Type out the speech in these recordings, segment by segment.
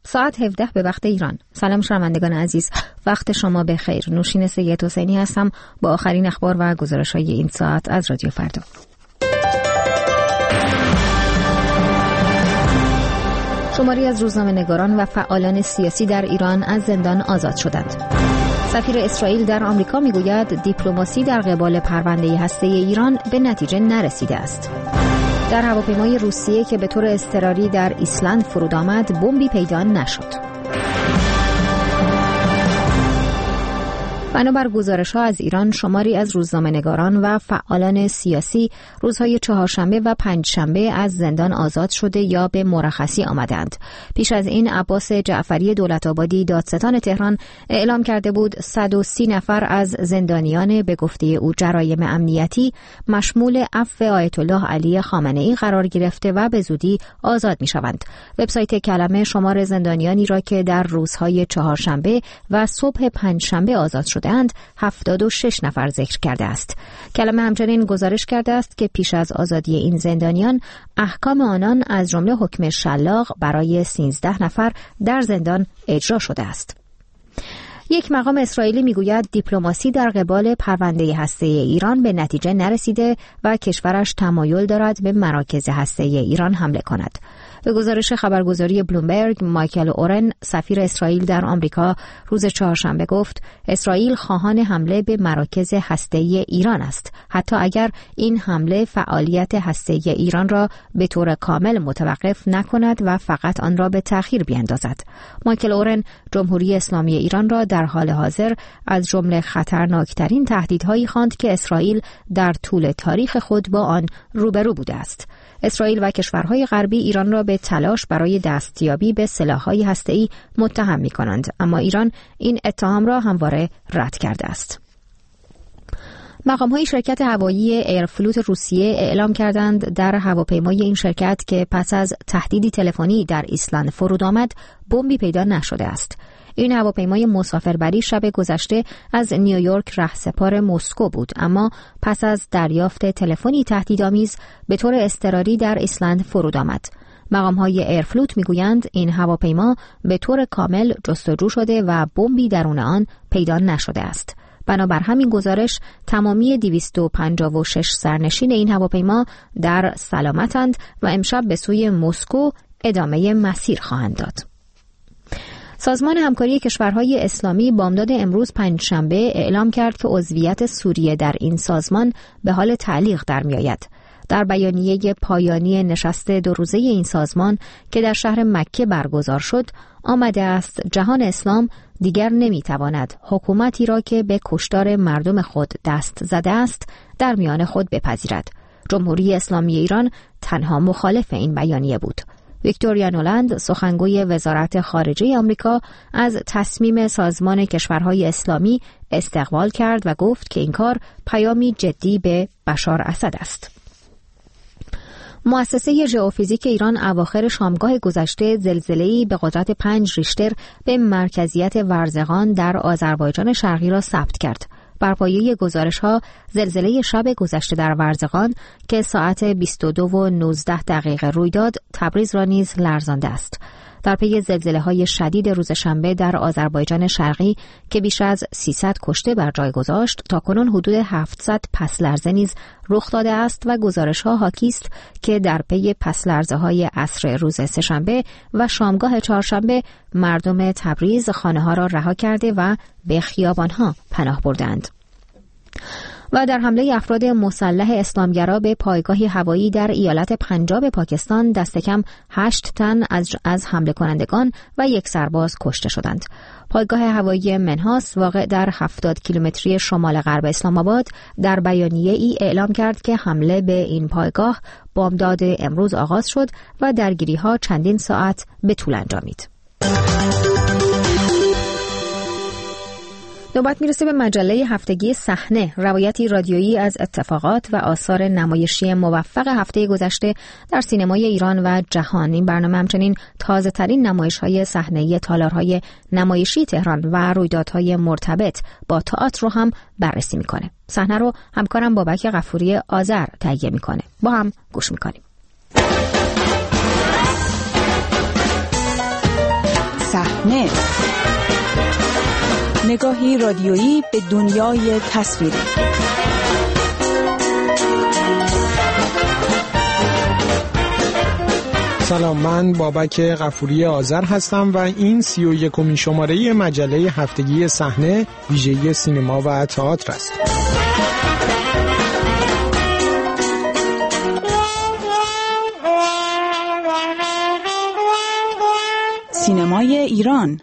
ساعت 17 به وقت ایران. سلام شنوندگان عزیز، وقت شما بخیر. نوشین سید حسینی هستم با آخرین اخبار و گزارش‌های این ساعت از رادیو فردا. شماری از روزنامه‌نگاران و فعالان سیاسی در ایران از زندان آزاد شدند. سفیر اسرائیل در آمریکا میگوید دیپلماسی در قبال پرونده هسته‌ای ایران به نتیجه نرسیده است. در هواپیمای روسیه که به طور اضطراری در ایسلند فرود آمد، بمبی پیدا نشد. بنابر گزارش‌ها از ایران، شماری از روزنامه‌نگاران و فعالان سیاسی روزهای چهارشنبه و پنجشنبه از زندان آزاد شده یا به مرخصی آمدند. پیش از این عباس جعفری دولت‌آبادی دادستان تهران اعلام کرده بود 130 نفر از زندانیان به گفته او جرایم امنیتی مشمول عفو آیت الله علی خامنه‌ای قرار گرفته و به زودی آزاد می‌شوند. وبسایت کلمه شمار زندانیانی را که در روزهای چهارشنبه و صبح پنجشنبه آزاد شدند 76 نفر ذکر کرده است. کلمه همچنین گزارش کرده است که پیش از آزادی این زندانیان احکام آنان از جمله حکم شلاق برای 13 نفر در زندان اجرا شده است. یک مقام اسرائیلی میگوید دیپلماسی در قبال پرونده هسته‌ای ایران به نتیجه نرسیده و کشورش تمایل دارد به مراکز هسته‌ای ایران حمله کند. به گزارش خبرگزاری بلومبرگ، مایکل اورن، سفیر اسرائیل در آمریکا، روز چهارشنبه گفت اسرائیل خواهان حمله به مراکز هسته‌ای ایران است، حتی اگر این حمله فعالیت هسته‌ای ایران را به طور کامل متوقف نکند و فقط آن را به تأخیر بیندازد. مایکل اورن جمهوری اسلامی ایران را در حال حاضر از جمله خطرناکترین تهدیدهایی خواند که اسرائیل در طول تاریخ خود با آن روبرو بوده است. اسرائیل و کشورهای غربی ایران را به تلاش برای دستیابی به سلاح‌های هسته‌ای متهم می‌کنند، اما ایران این اتهام را همواره رد کرده است. مقام‌های شرکت هوایی ایرفلوت روسیه اعلام کردند در هواپیمای این شرکت که پس از تهدیدی تلفنی در ایسلند فرود آمد، بمبی پیدا نشده است. این هواپیمای مسافربری شب گذشته از نیویورک رهسپار مسکو بود، اما پس از دریافت تلفنی تهدیدآمیز به طور اضطراری در ایسلند فرود آمد. مقام‌های ایرفلوت میگویند این هواپیما به طور کامل جستجو شده و بمبی درون آن پیدا نشده است. بنابر همین گزارش تمامی 256 سرنشین این هواپیما در سلامتند و امشب به سوی مسکو ادامه مسیر خواهند داد. سازمان همکاری کشورهای اسلامی بامداد امروز پنجشنبه اعلام کرد که عضویت سوریه در این سازمان به حال تعلیق در می‌آید. در بیانیه پایانی نشست 2 روزه این سازمان که در شهر مکه برگزار شد، آمده است جهان اسلام دیگر نمی‌تواند حکومتی را که به کشتار مردم خود دست زده است در میان خود بپذیرد. جمهوری اسلامی ایران تنها مخالف این بیانیه بود. ویکتوریا نولند، سخنگوی وزارت خارجه آمریکا، از تصمیم سازمان کشورهای اسلامی استقبال کرد و گفت که این کار پیامی جدی به بشار اسد است. مؤسسه ژئوفیزیک ایران اواخر شامگاه گذشته زلزله‌ای به قدرت 5 ریشتر به مرکزیت ورزقان در آذربایجان شرقی را ثبت کرد. بر پایه گزارش‌ها زلزله شب گذشته در ورزقان که ساعت 22:19 روی داد، تبریز را نیز لرزانده است. در پی زلزله‌های شدید روز شنبه در آذربایجان شرقی که بیش از 300 کشته بر جای گذاشت، تاکنون حدود 700 پس لرزه نیز رخ داده است و گزارش‌ها حاکی است که در پی پس لرزه‌های عصر روز سه‌شنبه و شامگاه چهارشنبه مردم تبریز خانه‌ها را رها کرده و به خیابان‌ها پناه بردند. و در حمله افراد مسلح اسلامگرا به پایگاهی هوایی در ایالت پنجاب پاکستان دست کم 8 تن از حمله کنندگان و 1 سرباز کشته شدند. پایگاه هوایی منهاس واقع در 70 کیلومتری شمال غرب اسلام آباد در بیانیه ای اعلام کرد که حمله به این پایگاه بامداد امروز آغاز شد و درگیری‌ها چندین ساعت به طول انجامید. نوبت میرسه به مجله هفتگی صحنه، روایتی رادیویی از اتفاقات و آثار نمایشی موفق هفته گذشته در سینمای ایران و جهان. این برنامه همچنین تازه ترین نمایش‌های صحنه‌ای تالارهای نمایشی تهران و رویدادهای مرتبط با تئاتر رو هم بررسی میکنه. صحنه رو همکارم بابک غفوری آذر تهیه میکنه. با هم گوش میکنیم. صحنه، نگاهی رادیویی به دنیای تصویری. سلام، من بابک غفوری آذر هستم و این 31مین شماره مجله هفتگی صحنه ویژه سینما و تئاتر است. سینمای ایران.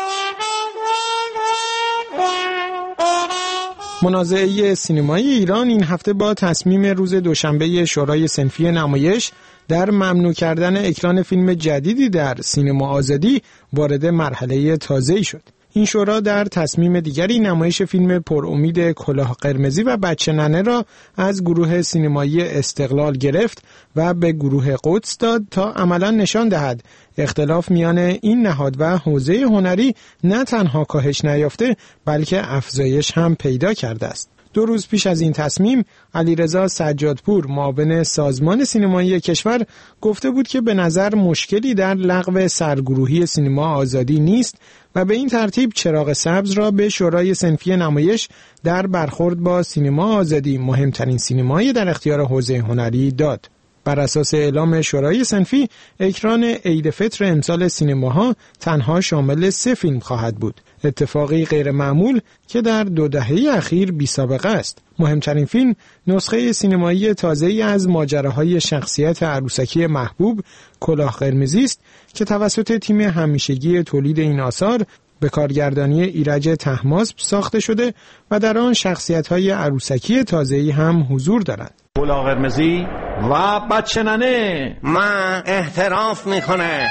منازعه سینمای ایران این هفته با تصمیم روز دوشنبه شورای صنفی نمایش در ممنوع کردن اکران فیلم جدیدی در سینما آزادی وارد مرحله تازه‌ای شد. این شورا در تصمیم دیگری نمایش فیلم پرامید کلاه قرمزی و بچه ننه را از گروه سینمایی استقلال گرفت و به گروه قدس داد تا عملاً نشان دهد اختلاف میان این نهاد و حوزه هنری نه تنها کاهش نیافته بلکه افزایش هم پیدا کرده است. 2 روز پیش از این تصمیم علیرضا سجادپور معاون سازمان سینمایی کشور گفته بود که به نظر مشکلی در لغو سرگروهی سینما آزادی نیست و به این ترتیب چراغ سبز را به شورای صنفی نمایش در برخورد با سینما آزادی، مهمترین سینمایی در اختیار حوزه هنری، داد. بر اساس اعلام شورای صنفی اکران عید فطر امسال سینماها تنها شامل 3 فیلم خواهد بود. اتفاقی غیر معمول که در 2 دهه اخیر بی سابقه است. مهمترین فیلم نسخه سینمایی تازه‌ای از ماجراهای شخصیت عروسکی محبوب کلاه قرمزی است که توسط تیم همیشگی تولید این آثار به کارگردانی ایرج طهماسب ساخته شده و در آن شخصیت‌های عروسکی تازه‌ای هم حضور دارند. کلاه قرمزی و بچه ننه من احتراف میکنه.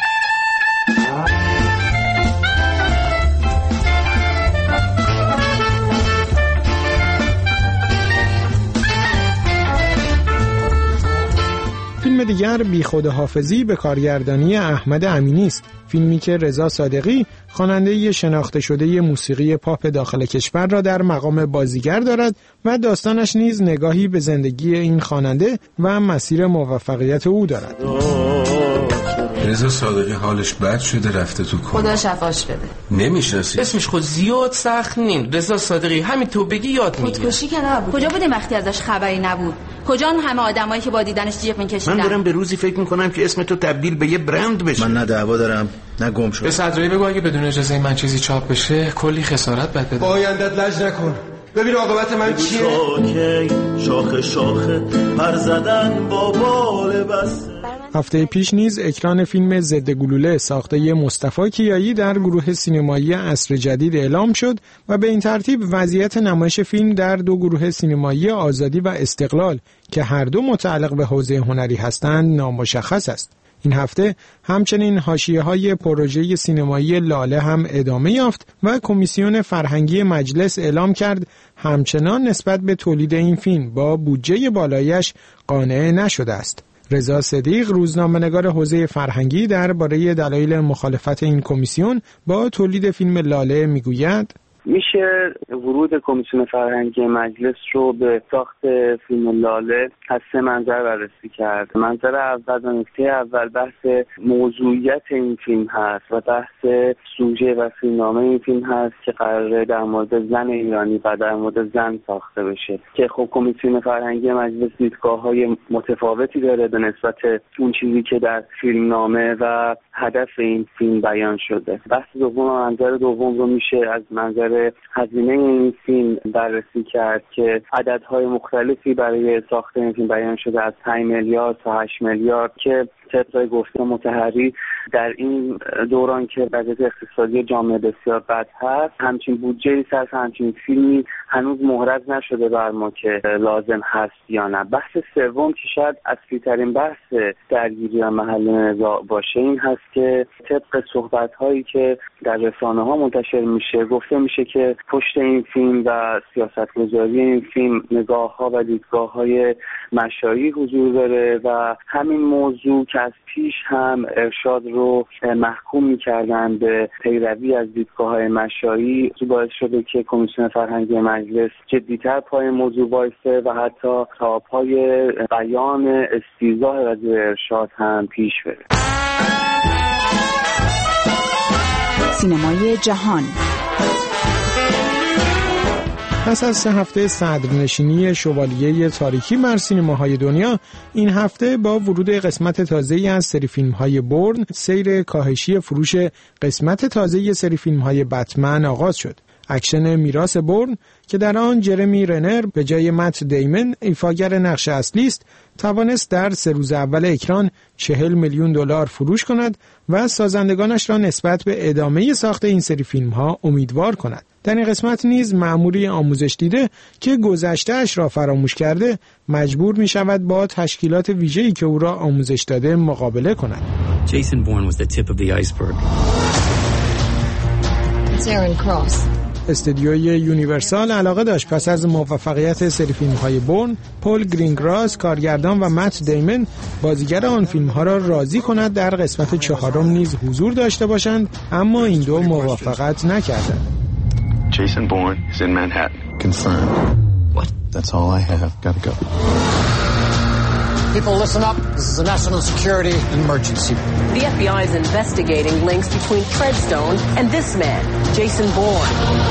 فیلم دیگر بی خود حافظی به کارگردانی احمد امینی است. فیلمی که رضا صادقی خواننده شناخته شده موسیقی پاپ داخل کشور را در مقام بازیگر دارد و داستانش نیز نگاهی به زندگی این خواننده و مسیر موفقیت او دارد. رضا صادقی حالش بد شده، رفته تو کما. خدا شفاش بده. نمیشناسی اسمش خود زیاد سخت نیم. رضا صادقی همین تو بگی یاد میگیره. خودکشی که نبود. کجا بودیم وقتی ازش خبری نبود؟ کجا اون همه آدمایی که با دیدنش جیغ میکشیدن؟ من دارم به روزی فکر میکنم که اسم تو تبدیل به یه برند بشه. من نه دعوا دارم نه گم شد. به صدرایی بگو اگه بدون اجازه من چیزی چاپ بشه کلی خسارت بد بده. آیندت لج نکن. ببین عاقبت من چیه؟ شاخه شاخه پر زدن با بال بس. هفته پیش نیز اکران فیلم ضد گلوله ساخته مصطفی کیایی در گروه سینمایی عصر جدید اعلام شد و به این ترتیب وضعیت نمایش فیلم در 2 گروه سینمایی آزادی و استقلال که هر دو متعلق به حوزه هنری هستند نامشخص است. این هفته همچنین حاشیه‌های پروژه سینمایی لاله هم ادامه یافت و کمیسیون فرهنگی مجلس اعلام کرد همچنان نسبت به تولید این فیلم با بودجه بالایش قانع نشده است. رضا صدیق روزنامه‌نگار حوزه فرهنگی درباره دلایل مخالفت این کمیسیون با تولید فیلم لاله میگوید: میشه ورود کمیسیون فرهنگی مجلس رو به ساخت فیلم لاله از 3 منظر بررسی کرد. منظر اول و نکته اول بحث موضوعیت این فیلم هست و بحث سوژه و فیلمنامه این فیلم هست که قراره در مورد زن ایرانی و در مورد زن ساخته بشه که خب کمیسیون فرهنگی مجلس دیدگاه‌های متفاوتی داره به نسبت اون چیزی که در فیلمنامه و هدف این فیلم بیان شده. بحث دوم و منظر دوم رو میشه از منظر هزینه این فیلم بررسی کرد که عددهای مختلفی برای ساخت این فیلم بیان شده، از 5 میلیارد تا 8 میلیارد که طبق گفته مطهری در این دوران که وضعیت اقتصادی جامعه بسیار بد هست همچین بودجه‌ای صرف همچین فیلمی هنوز محرز نشده بر ما که لازم هست یا نه. بحث سوم که شاید اصلی‌ترین بحث درگیری و محل نزاع باشه این هست که طبق صحبت‌هایی که در رسانه‌ها منتشر میشه گفته میشه که پشت این فیلم و سیاست‌گذاری این فیلم نگاه‌ها و دیدگاه‌های مشایی حضور داره و همین موضوع که از پیش هم ارشاد رو محکوم می‌کردن به پیروی از دیدگاه‌های مشایی باعث شده که کمیسیون فرهنگی مجلس جدی‌تر پای موضوع وایسه و حتی تا پای بیان استیضاح وزیر ارشاد هم پیش بره. سینمای جهان. پس از 3 هفته صدرنشینی شوالیه تاریکی بر سینماهای دنیا، این هفته با ورود قسمت تازه‌ای از سری فیلم‌های بورن، سیر کاهشی فروش قسمت تازه‌ای سری فیلم‌های بتمن آغاز شد. اکشن میراث بورن که در آن جرمی رنر به جای مت دیمن ایفاگر نقش اصلی است، توانست در 3 روز اول اکران $40 میلیون فروش کند و سازندگانش را نسبت به ادامه ساخت این سری فیلم‌ها امیدوار کند. در این قسمت نیز مأموری آموزش دیده که گذشته‌اش را فراموش کرده مجبور می شود با تشکیلات ویژه‌ای که او را آموزش داده مقابله کند. Jason Bourne was the tip of the iceberg. It's Aaron Cross. استودیوی یونیورسال علاقه داشت پس از موفقیت سری فیلم‌های بورن، پل گرینگراس کارگردان و مت دیمن بازیگر آن فیلم‌ها را راضی کند در قسمت 4 نیز حضور داشته باشند، اما این دو موافقت نکردند. Jason Bourne is in Manhattan. Confirmed. What? That's all I have. Gotta go. People listen up. This is a national security emergency. The FBI is investigating links between Treadstone and this man, Jason Bourne.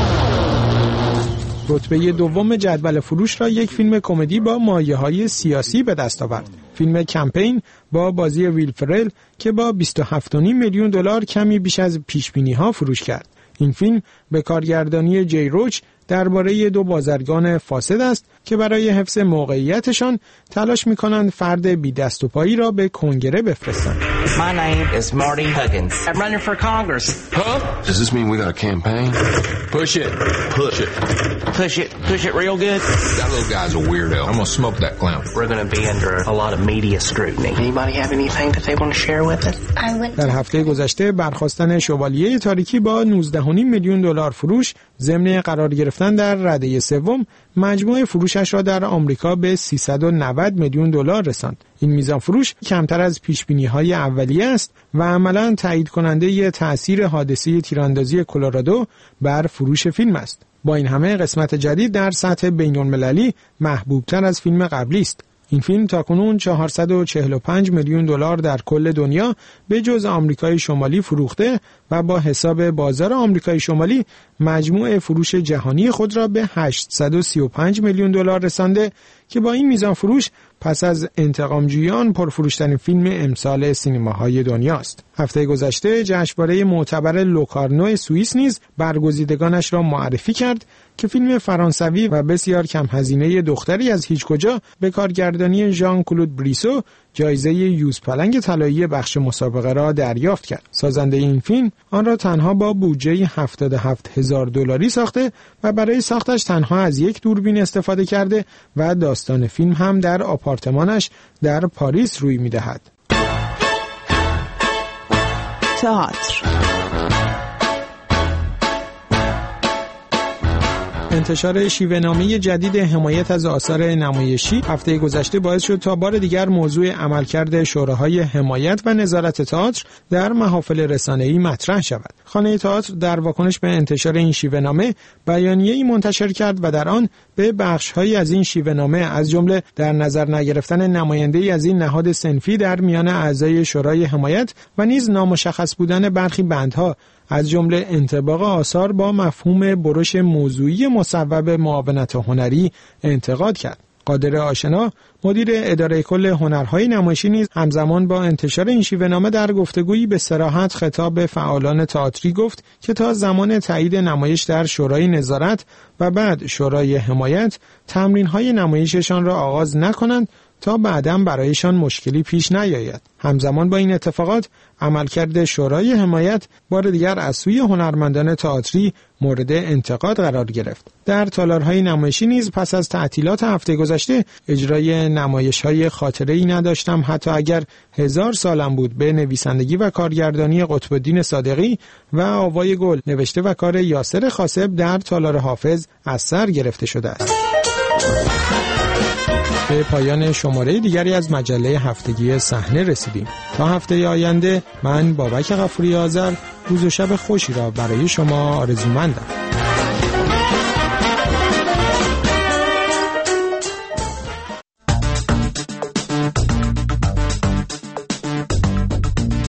رتبه دوم جدول فروش را یک فیلم کمدی با مایه‌های سیاسی به دست آورد. فیلم کمپین با بازی ویل فرل که با $27.5 میلیون کمی بیش از پیش‌بینی‌ها فروش کرد. این فیلم به کارگردانی جی روچ درباره 2 بازرگان فاسد است که برای حفظ موقعیتشان تلاش می‌کنند فرد بی دست و پایی را به کنگره بفرستند. My name is Marty Huggins. I'm running for Congress. Huh? Does this mean we got a campaign? Push it. Push it. Push it. Push it real good. That little guy's a weirdo. I'm gonna smoke that clown. We're gonna be under a lot of media scrutiny. Anybody have anything that they want to share with us? در هفته گذشته برخاستن شوالیه تاریکی با $19.5 میلیون فروش ضمن قرار گرفتن در رده سوم مجموع فروشش را در آمریکا به $390 میلیون رساند. این میزان فروش کمتر از پیشبینی‌های اولیه است و عملاً تایید کننده تأثیر حادثه تیراندازی کلرادو بر فروش فیلم است. با این همه قسمت جدید در سطح بین‌المللی محبوب‌تر از فیلم قبلی است. این فیلم تاکنون $445 میلیون در کل دنیا به جز آمریکای شمالی فروخته و با حساب بازار آمریکای شمالی مجموع فروش جهانی خود را به $835 میلیون رسانده که با این میزان فروش پس از انتقامجویان پرفروشترین فیلم امسال سینماهای دنیاست. هفته گذشته جشنواره معتبر لوکارنو سوئیس نیز برگزیدگانش را معرفی کرد که فیلم فرانسوی و بسیار کم هزینه دختری از هیچ کجا به کارگردانی ژان کلود بریسو جایزه یوز پلنگ طلایی بخش مسابقه را دریافت کرد. سازنده این فیلم آن را تنها با بودجه $77,000 ساخته و برای ساختش تنها از یک دوربین استفاده کرده و داستان فیلم هم در آپارتمانش در پاریس روی می‌دهد. تئاتر. انتشار شیوه‌نامه جدید حمایت از آثار نمایشی هفته گذشته باعث شد تا بار دیگر موضوع عملکرد شوراهای حمایت و نظارت تئاتر در محافل رسانه‌ای مطرح شود. خانه تئاتر در واکنش به انتشار این شیوه‌نامه بیانیه‌ای منتشر کرد و در آن به بخش‌هایی از این شیوه‌نامه از جمله در نظر نگرفتن نماینده‌ای از این نهاد صنفی در میان اعضای شورای حمایت و نیز نامشخص بودن برخی بندها از جمله انطباق آثار با مفهوم برش موضوعی مصوب معاونت هنری انتقاد کرد. قادر آشنا مدیر اداره کل هنرهای نمایشی نیز همزمان با انتشار این شیوه‌نامه در گفتگویی به صراحت خطاب به فعالان تئاتری گفت که تا زمان تایید نمایش در شورای نظارت و بعد شورای حمایت تمرین‌های نمایششان را آغاز نکنند تا بعداً برایشان مشکلی پیش نیاید. همزمان با این اتفاقات عملکرد شورای حمایت بار دیگر از سوی هنرمندان تئاتری مورد انتقاد قرار گرفت. در تالارهای نمایشی نیز پس از تعطیلات هفته گذشته اجرای نمایش‌های خاطره‌ای نداشتم حتی اگر 1000 سالم بود به نویسندگی و کارگردانی قطب‌الدین صادقی و آوای گل نوشته و کار یاسر خاسب در تالار حافظ از سر گرفته شده است. به پایان شماره دیگری از مجله هفتگی صحنه رسیدیم. تا هفته آینده من بابک غفوری آذر روز و شب خوشی را برای شما آرزومندم.